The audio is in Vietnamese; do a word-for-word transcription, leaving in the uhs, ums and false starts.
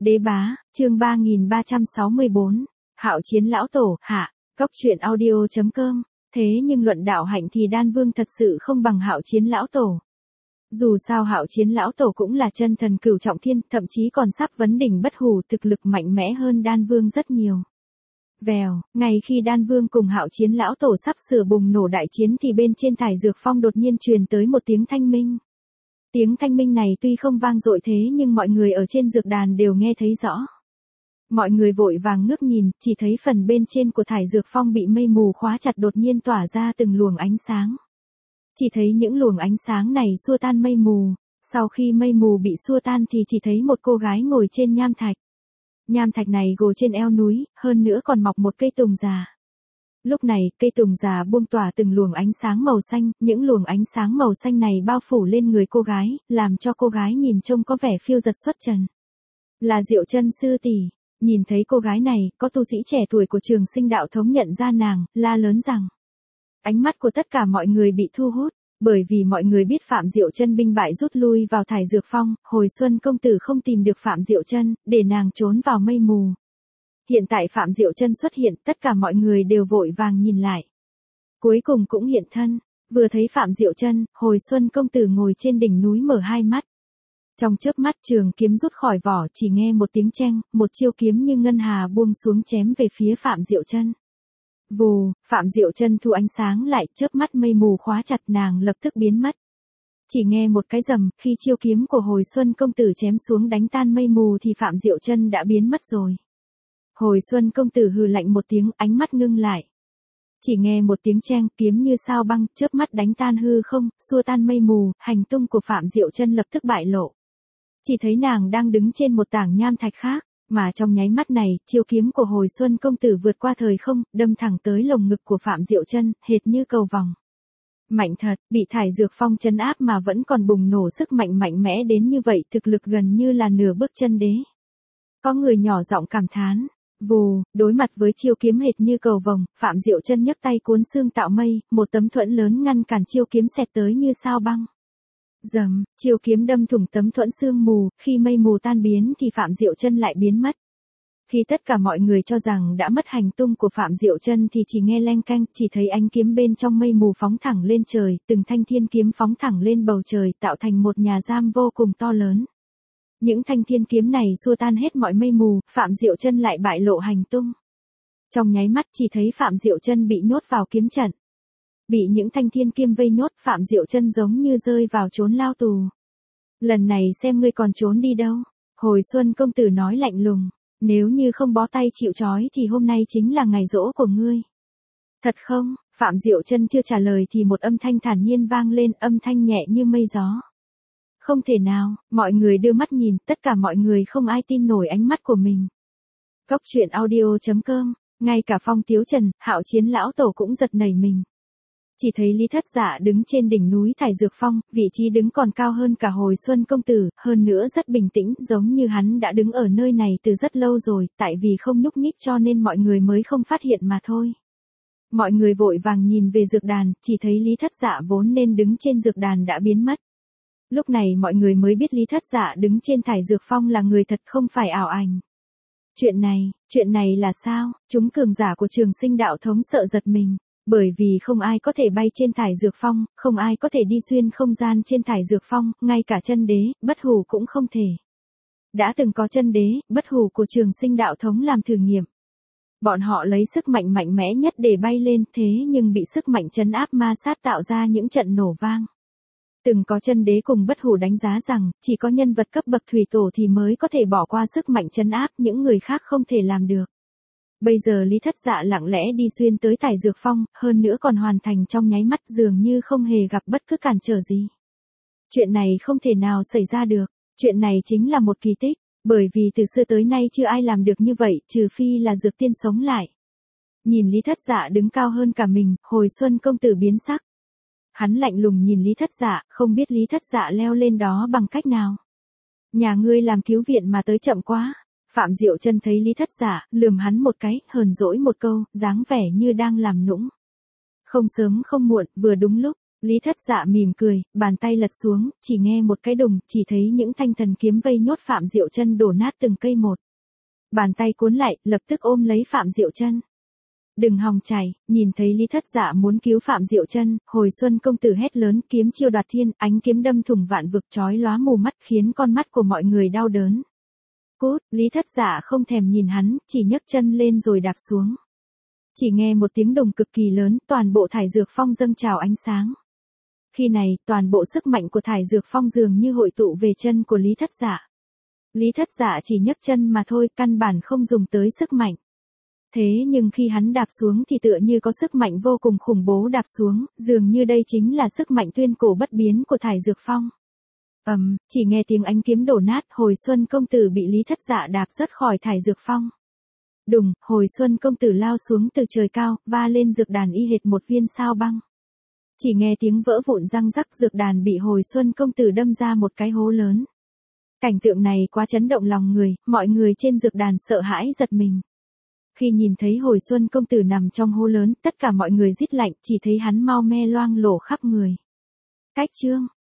Đế bá, chương ba nghìn ba trăm sáu mươi bốn, Hạo Chiến lão tổ, hạ, cốc truyện audio chấm com, thế nhưng luận đạo hạnh thì Đan Vương thật sự không bằng Hạo Chiến lão tổ. Dù sao Hạo Chiến lão tổ cũng là chân thần cửu trọng thiên, thậm chí còn sắp vấn đỉnh bất hủ, thực lực mạnh mẽ hơn Đan Vương rất nhiều. Vèo, ngay khi Đan Vương cùng Hạo Chiến lão tổ sắp sửa bùng nổ đại chiến thì bên trên thải dược phong đột nhiên truyền tới một tiếng thanh minh. Tiếng thanh minh này tuy không vang dội thế nhưng mọi người ở trên dược đàn đều nghe thấy rõ. Mọi người vội vàng ngước nhìn, chỉ thấy phần bên trên của thải dược phong bị mây mù khóa chặt đột nhiên tỏa ra từng luồng ánh sáng. Chỉ thấy những luồng ánh sáng này xua tan mây mù, sau khi mây mù bị xua tan thì chỉ thấy một cô gái ngồi trên nham thạch. Nham thạch này gồ trên eo núi, hơn nữa còn mọc một cây tùng già. Lúc này, cây tùng già buông tỏa từng luồng ánh sáng màu xanh, những luồng ánh sáng màu xanh này bao phủ lên người cô gái, làm cho cô gái nhìn trông có vẻ phiêu dật xuất trần. Là Diệu Chân sư tỷ. Nhìn thấy cô gái này, có tu sĩ trẻ tuổi của Trường Sinh đạo thống nhận ra nàng, la lớn rằng. Ánh mắt của tất cả mọi người bị thu hút, bởi vì mọi người biết Phạm Diệu Chân binh bại rút lui vào thải dược phong, hồi xuân công tử không tìm được Phạm Diệu Chân, để nàng trốn vào mây mù. Hiện tại Phạm Diệu Chân xuất hiện, tất cả mọi người đều vội vàng nhìn lại. Cuối cùng cũng hiện thân, vừa thấy Phạm Diệu Chân, hồi xuân công tử ngồi trên đỉnh núi mở hai mắt. Trong chớp mắt trường kiếm rút khỏi vỏ, chỉ nghe một tiếng cheng, một chiêu kiếm như ngân hà buông xuống chém về phía Phạm Diệu Chân. Vù, Phạm Diệu Chân thu ánh sáng lại, chớp mắt mây mù khóa chặt nàng lập tức biến mất. Chỉ nghe một cái rầm, khi chiêu kiếm của hồi xuân công tử chém xuống đánh tan mây mù thì Phạm Diệu Chân đã biến mất rồi. Hồi xuân công tử hừ lạnh một tiếng, ánh mắt ngưng lại. Chỉ nghe một tiếng cheng, kiếm như sao băng, chớp mắt đánh tan hư không, xua tan mây mù, hành tung của Phạm Diệu Chân lập tức bại lộ. Chỉ thấy nàng đang đứng trên một tảng nham thạch khác, mà trong nháy mắt này, chiêu kiếm của hồi xuân công tử vượt qua thời không, đâm thẳng tới lồng ngực của Phạm Diệu Chân, hệt như cầu vòng. Mạnh thật, bị thải dược phong trấn áp mà vẫn còn bùng nổ sức mạnh mạnh mẽ đến như vậy, thực lực gần như là nửa bước chân đế. Có người nhỏ giọng cảm thán. Vù, đối mặt với chiêu kiếm hệt như cầu vồng, Phạm Diệu Chân nhấc tay cuốn xương tạo mây, một tấm thuẫn lớn ngăn cản chiêu kiếm xẹt tới như sao băng. Rầm, chiêu kiếm đâm thủng tấm thuẫn sương mù, khi mây mù tan biến thì Phạm Diệu Chân lại biến mất. Khi tất cả mọi người cho rằng đã mất hành tung của Phạm Diệu Chân thì chỉ nghe leng keng, chỉ thấy ánh kiếm bên trong mây mù phóng thẳng lên trời, từng thanh thiên kiếm phóng thẳng lên bầu trời, tạo thành một nhà giam vô cùng to lớn. Những thanh thiên kiếm này xua tan hết mọi mây mù, Phạm Diệu Chân lại bại lộ hành tung. Trong nháy mắt chỉ thấy Phạm Diệu Chân bị nhốt vào kiếm trận. Bị những thanh thiên kiếm vây nhốt, Phạm Diệu Chân giống như rơi vào chốn lao tù. Lần này xem ngươi còn trốn đi đâu. Hồi xuân công tử nói lạnh lùng, nếu như không bó tay chịu trói thì hôm nay chính là ngày giỗ của ngươi. Thật không? Phạm Diệu Chân chưa trả lời thì một âm thanh thản nhiên vang lên, âm thanh nhẹ như mây gió. Không thể nào, mọi người đưa mắt nhìn, tất cả mọi người không ai tin nổi ánh mắt của mình. Cốc truyện audio chấm com, ngay cả Phong Tiếu Trần, Hạo Chiến lão tổ cũng giật nảy mình. Chỉ thấy Lý Thất Dạ đứng trên đỉnh núi thải dược phong, vị trí đứng còn cao hơn cả hồi xuân công tử, hơn nữa rất bình tĩnh, giống như hắn đã đứng ở nơi này từ rất lâu rồi, tại vì không nhúc nhích cho nên mọi người mới không phát hiện mà thôi. Mọi người vội vàng nhìn về dược đàn, chỉ thấy Lý Thất Dạ vốn nên đứng trên dược đàn đã biến mất. Lúc này mọi người mới biết Lý Thất Dạ đứng trên thải dược phong là người thật không phải ảo ảnh. Chuyện này, chuyện này là sao? Chúng cường giả của Trường Sinh đạo thống sợ giật mình, bởi vì không ai có thể bay trên thải dược phong, không ai có thể đi xuyên không gian trên thải dược phong, ngay cả chân đế, bất hủ cũng không thể. Đã từng có chân đế, bất hủ của Trường Sinh đạo thống làm thử nghiệm. Bọn họ lấy sức mạnh mạnh mẽ nhất để bay lên, thế nhưng bị sức mạnh trấn áp ma sát tạo ra những trận nổ vang. Từng có chân đế cùng bất hủ đánh giá rằng, chỉ có nhân vật cấp bậc thủy tổ thì mới có thể bỏ qua sức mạnh trấn áp, những người khác không thể làm được. Bây giờ Lý Thất Dạ lặng lẽ đi xuyên tới thải dược phong, hơn nữa còn hoàn thành trong nháy mắt, dường như không hề gặp bất cứ cản trở gì. Chuyện này không thể nào xảy ra được, chuyện này chính là một kỳ tích, bởi vì từ xưa tới nay chưa ai làm được như vậy, trừ phi là Dược Tiên sống lại. Nhìn Lý Thất Dạ đứng cao hơn cả mình, hồi xuân công tử biến sắc. Hắn lạnh lùng nhìn Lý Thất Dạ, không biết Lý Thất Dạ leo lên đó bằng cách nào. Nhà ngươi làm cứu viện mà tới chậm quá. Phạm Diệu Chân thấy Lý Thất Dạ, lườm hắn một cái, hờn dỗi một câu, dáng vẻ như đang làm nũng. Không sớm không muộn, vừa đúng lúc, Lý Thất Dạ mỉm cười, bàn tay lật xuống, chỉ nghe một cái đùng, chỉ thấy những thanh thần kiếm vây nhốt Phạm Diệu Chân đổ nát từng cây một. Bàn tay cuốn lại, lập tức ôm lấy Phạm Diệu Chân. Đừng hòng chạy, nhìn thấy Lý Thất Dạ muốn cứu Phạm Diệu Chân, Hồi Xuân công tử hét lớn, kiếm chiêu đoạt thiên, ánh kiếm đâm thủng vạn vực, chói lóa mù mắt, khiến con mắt của mọi người đau đớn. Cút, Lý Thất Dạ không thèm nhìn hắn, chỉ nhấc chân lên rồi đạp xuống. Chỉ nghe một tiếng đồng cực kỳ lớn, toàn bộ thải dược phong dâng trào ánh sáng. Khi này, toàn bộ sức mạnh của thải dược phong dường như hội tụ về chân của Lý Thất Dạ. Lý Thất Dạ chỉ nhấc chân mà thôi, căn bản không dùng tới sức mạnh. Thế nhưng khi hắn đạp xuống thì tựa như có sức mạnh vô cùng khủng bố đạp xuống, dường như đây chính là sức mạnh tuyên cổ bất biến của thải dược phong. Ầm, um, chỉ nghe tiếng ánh kiếm đổ nát, Hồi Xuân công tử bị Lý Thất Dạ đạp rớt khỏi thải dược phong. Đùng, Hồi Xuân công tử lao xuống từ trời cao, va lên dược đàn y hệt một viên sao băng. Chỉ nghe tiếng vỡ vụn răng rắc, dược đàn bị Hồi Xuân công tử đâm ra một cái hố lớn. Cảnh tượng này quá chấn động lòng người, mọi người trên dược đàn sợ hãi giật mình. Khi nhìn thấy Hồi Xuân công tử nằm trong hố lớn, tất cả mọi người rít lạnh, chỉ thấy hắn mau me loang lổ khắp người. Cách chương